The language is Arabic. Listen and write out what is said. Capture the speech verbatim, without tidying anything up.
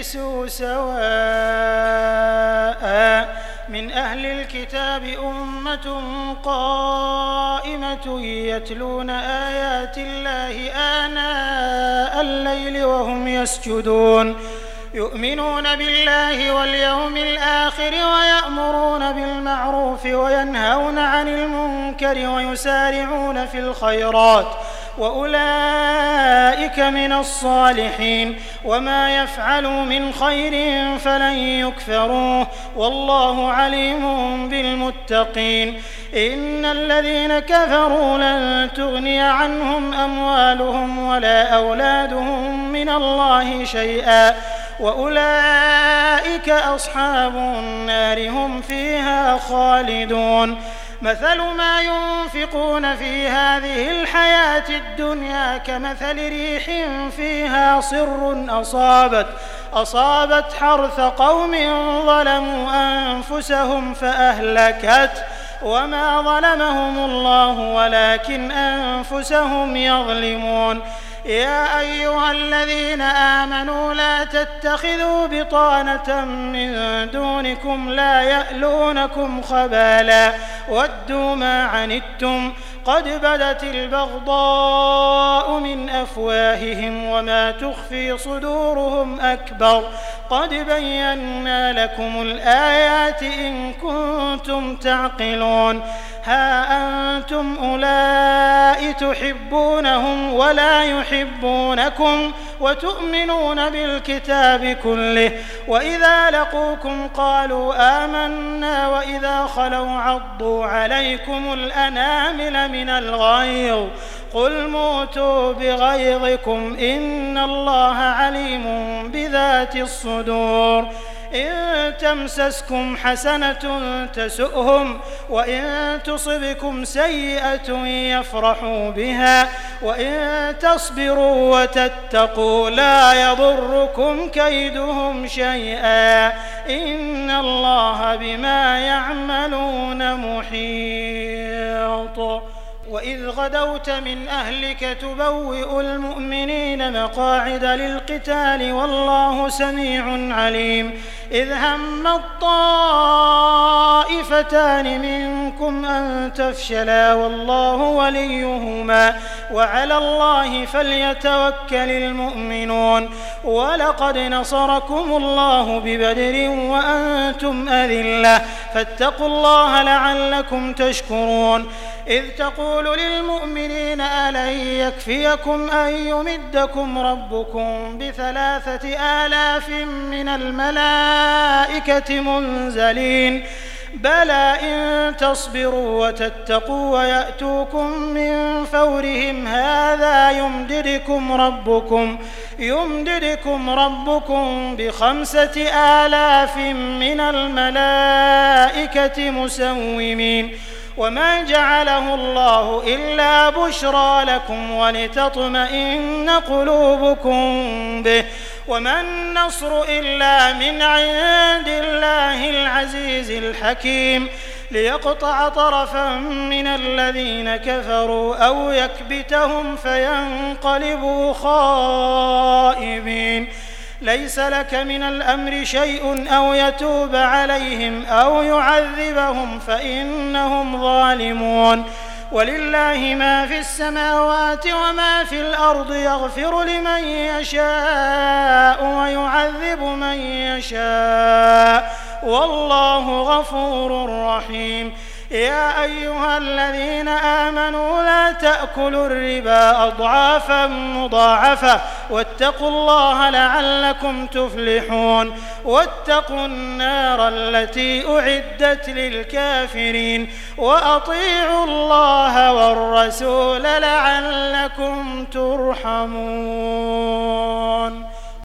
ليسوا سواء. من أهل الكتاب أمة قائمة يتلون آيات الله آناء الليل وهم يسجدون يؤمنون بالله واليوم الآخر ويأمرون بالمعروف وينهون عن المنكر ويسارعون في الخيرات وأولئك من الصالحين وما يفعلوا من خير فلن يكفروه والله عليم بالمتقين. إن الذين كفروا لن تغني عنهم أموالهم ولا أولادهم من الله شيئا وأولئك أصحاب النار هم فيها خالدون. مثل ما ينفقون في هذه الحياة الدنيا كمثل ريح فيها صر أصابت أصابت حرث قوم ظلموا أنفسهم فأهلكت وما ظلمهم الله ولكن أنفسهم يظلمون. يا أيها الذين آمنوا لا تتخذوا بطانة من دونكم لا يألونكم خبالا ودوا ما عنتم قد بدت البغضاء من أفواههم وما تخفي صدورهم أكبر قد بينا لكم الآيات إن كنتم تعقلون. ها أنتم أولئك تحبونهم ولا يحبونكم وتؤمنون بالكتاب كله وإذا لقوكم قالوا آمنا وإذا خلوا عضوا عليكم الأنامل من الغيظ قل موتوا بغيظكم إن الله عليم بذات الصدور. إن تمسسكم حسنة تسؤهم وإن تصبكم سيئة يفرحوا بها وإن تصبروا وتتقوا لا يضركم كيدهم شيئا إن الله بما يعملون محيط. وإذ غدوت من أهلك تبوئ المؤمنين مقاعد للقتال والله سميع عليم. إذ هم الطائفتان منكم أن تفشلا والله وليهما وعلى الله فليتوكل المؤمنون. ولقد نصركم الله ببدر وأنتم أذلة فاتقوا الله لعلكم تشكرون. إذ تقول للمؤمنين ألن يكفيكم أن يمدكم ربكم بثلاثة آلاف من الملائكة منزلين بلى إن تصبروا وتتقوا ويأتوكم من فورهم هذا يمددكم ربكم يمددكم ربكم بخمسة آلاف من الملائكة مسومين. وما جعله الله إلا بشرى لكم ولتطمئن قلوبكم به وما النصر إلا من عند الله العزيز الحكيم ليقطع طرفا من الذين كفروا أو يكبتهم فينقلبوا خائبين. ليس لك من الأمر شيء أو يتوب عليهم أو يعذبهم فإنهم ظالمون. ولله ما في السماوات وما في الأرض يغفر لمن يشاء ويعذب من يشاء والله غفور رحيم. يا أيها الذين آمنوا لا تأكلوا الربا أضعافا مضاعفة واتقوا الله لعلكم تفلحون. واتقوا النار التي أعدت للكافرين وأطيعوا الله والرسول لعلكم ترحمون.